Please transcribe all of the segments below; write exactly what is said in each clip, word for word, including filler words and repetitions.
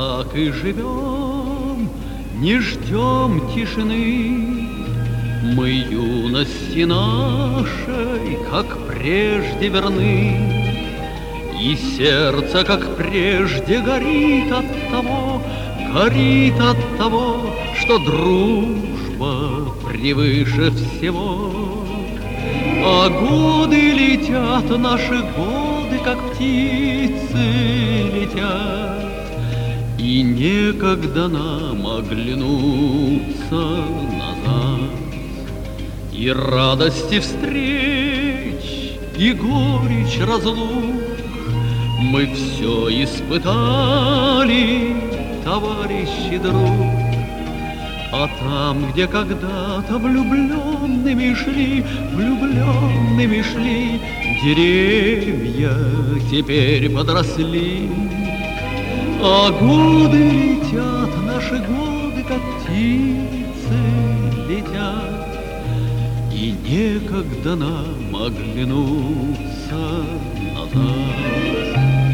так и живем, не ждем тишины. Мы юности нашей, как прежде, верны, и сердце, как прежде, горит от того, горит от того, что дружба превыше всего. А годы летят, наши годы, как птицы летят, и некогда нам оглянуться назад. И радости встреч, и горечь разлук мы все испытали, товарищи, друг. А там, где когда-то влюбленными шли, влюбленными шли, деревья теперь подросли. А годы летят, наши годы, как птицы летят, и некогда нам оглянуться назад.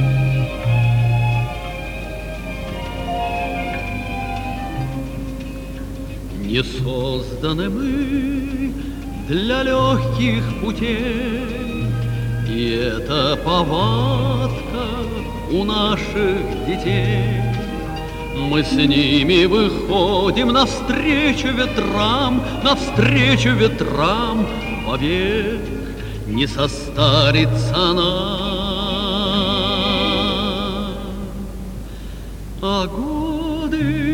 Не созданы мы для легких путей, и это повадка у наших детей. Мы с ними выходим навстречу ветрам, навстречу ветрам, вовек не состарится нам. А годы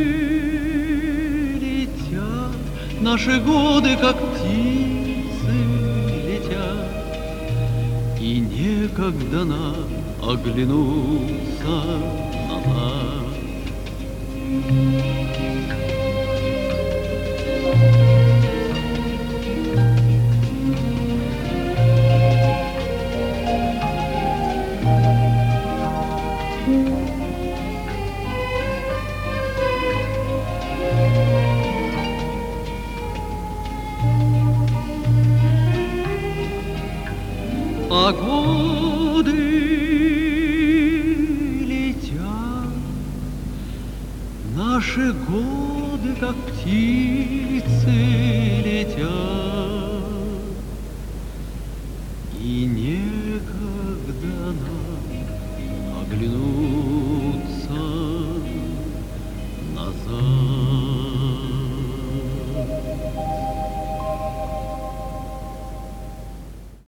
наши годы, как птицы, летят, и некогда нам оглянуться назад. А годы летят, наши годы, как птицы летят.